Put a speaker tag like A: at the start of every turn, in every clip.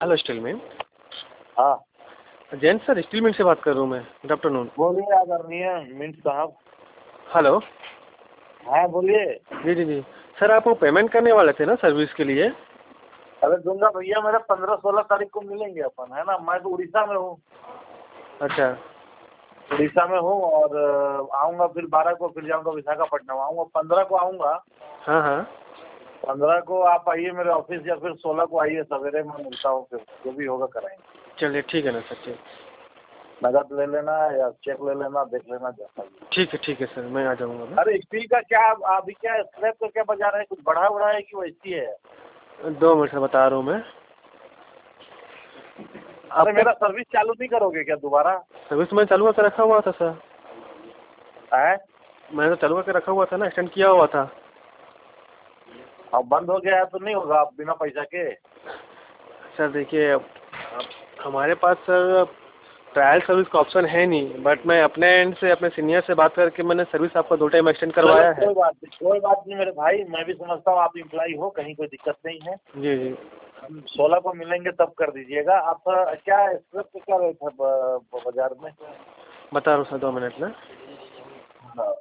A: Hello स्टीलमैन।
B: हाँ
A: Jain sir, स्टीलमैन से बात कर रहा हूँ मैं। Good afternoon.
B: बोलिए आदरणीय मिंट साहब।
A: हेलो।
B: हाँ बोलिए।
A: जी जी जी सर, आप वो पेमेंट करने वाले थे ना सर्विस के लिए?
B: अरे दूंगा भैया, मेरा 15-16 तारीख को मिलेंगे अपन, है ना। मैं तो उड़ीसा में हूँ।
A: अच्छा।
B: उड़ीसा में हूँ और आऊँगा फिर 12 को, फिर जाऊँगा विशाखापट्टनम। आऊँगा 15 को आऊँगा।
A: हाँ हाँ
B: 15 को आप आइए मेरे ऑफिस, या फिर 16 को आइए सवेरे, मैं मिलता हूँ, फिर जो भी होगा कराएंगे।
A: चलिए ठीक है ना सर, ठीक।
B: नगद ले लेना या चेक ले लेना, देख लेना जैसा भी।
A: ठीक है सर, मैं आ जाऊँगा मैं।
B: अरे स्टील का क्या अभी क्या स्क्रैप का क्या बाजार है? कुछ बढ़ा उड़ा है कि वैसी है?
A: 2 मिनट से बता रहा हूँ मैं।
B: अरे मेरा सर्विस चालू नहीं करोगे क्या दोबारा?
A: सर्विस मैं चालू करके रखा हुआ था सर।
B: है?
A: मैंने तो चालू करके रखा हुआ था ना, एक्सटेंड किया हुआ था।
B: अब बंद हो गया है तो नहीं होगा आप बिना पैसा के?
A: सर देखिए, अब हमारे पास सर ट्रायल सर्विस का ऑप्शन है नहीं, बट मैं अपने एंड से अपने सीनियर से बात करके मैंने सर्विस आपका 2 टाइम एक्सटेंड करवाया है।
B: कोई बात नहीं मेरे भाई, मैं भी समझता हूँ आप इम्प्लाई हो, कहीं कोई दिक्कत नहीं है।
A: जी जी।
B: हम 16 को मिलेंगे तब कर दीजिएगा। आप क्या स्क्रैप का क्या रेट है बाजार में?
A: बता रहा हूँ सर, 2 मिनट में।
B: हाँ।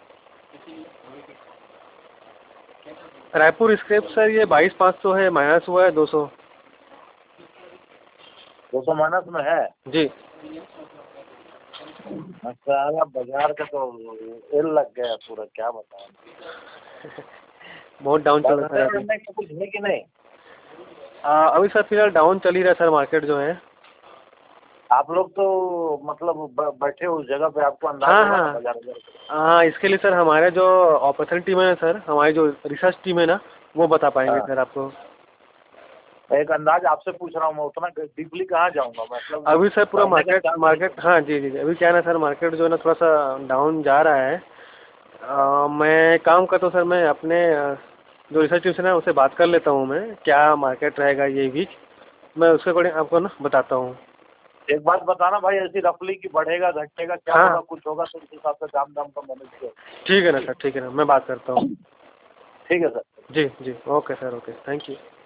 A: रायपुर स्क्रैप सर ये 22,500 है, माइनस हुआ है 200।
B: 200 माइनस में है?
A: जी।
B: अच्छा, बाजार का तो एल लग गया पूरा, क्या बताएं।
A: बहुत डाउन चल रहा है अभी।
B: कुछ है कि नहीं?
A: अभी सर फिलहाल डाउन चल ही रहा है सर, मार्केट जो है।
B: आप लोग तो मतलब बैठे उस जगह पे, आपको अंदाज
A: हाँ
B: होगा ना
A: हाँ
B: बाजार का।
A: हाँ, इसके लिए सर हमारे जो ऑपरेशन टीम है ना सर, हमारी जो रिसर्च टीम है ना, वो बता पाएंगे
B: हाँ,
A: सर आपको।
B: एक अंदाज आपसे पूछ रहा हूँ मैं, उतना डीपली कहाँ जाऊँगा मतलब।
A: अभी सर पूरा
B: कहने का
A: मार्केट
B: चांस नहीं
A: मार्केट हाँ जी जी, अभी क्या है ना सर, मार्केट जो है ना थोड़ा सा डाउन जा रहा है। मैं काम करता हूँ सर, मैं अपने जो रिसर्च टीम से ना उससे बात कर लेता हूँ मैं, क्या मार्केट रहेगा ये वीक। मैं उसके अकॉर्डिंग आपको ना बताता हूँ।
B: एक बात बताना भाई, ऐसी रफली की बढ़ेगा घटेगा क्या
A: हाँ
B: होगा, कुछ होगा तो उस हिसाब से दाम दाम का मैनेज किया।
A: ठीक है ना सर, ठीक है ना, मैं बात करता हूँ।
B: ठीक है सर।
A: जी जी, okay sir, okay, thank you.